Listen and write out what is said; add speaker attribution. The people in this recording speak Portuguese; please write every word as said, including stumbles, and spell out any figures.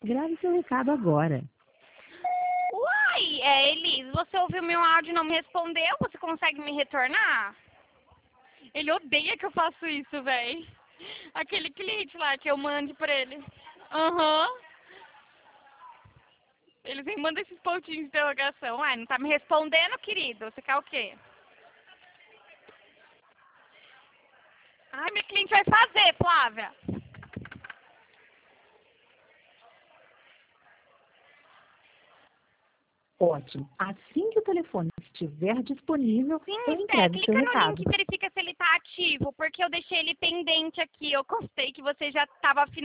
Speaker 1: Grave seu recado agora.
Speaker 2: Uai, é, Elis, você ouviu meu áudio e não me respondeu? Você consegue me retornar? Ele odeia que eu faço isso, véi. Aquele cliente lá que eu mande pra ele. Aham. Uhum. Ele vem manda esses pontinhos de interrogação. Uai, não tá me respondendo, querido? Você quer o quê? Ai, meu cliente vai fazer, Flávia.
Speaker 1: Ótimo. Assim que o telefone estiver disponível,
Speaker 2: Sim,
Speaker 1: eu
Speaker 2: Fé,
Speaker 1: entrego seu
Speaker 2: clica no
Speaker 1: recado.
Speaker 2: link e verifica se ele tá ativo, porque eu deixei ele pendente aqui. Eu constei que você já estava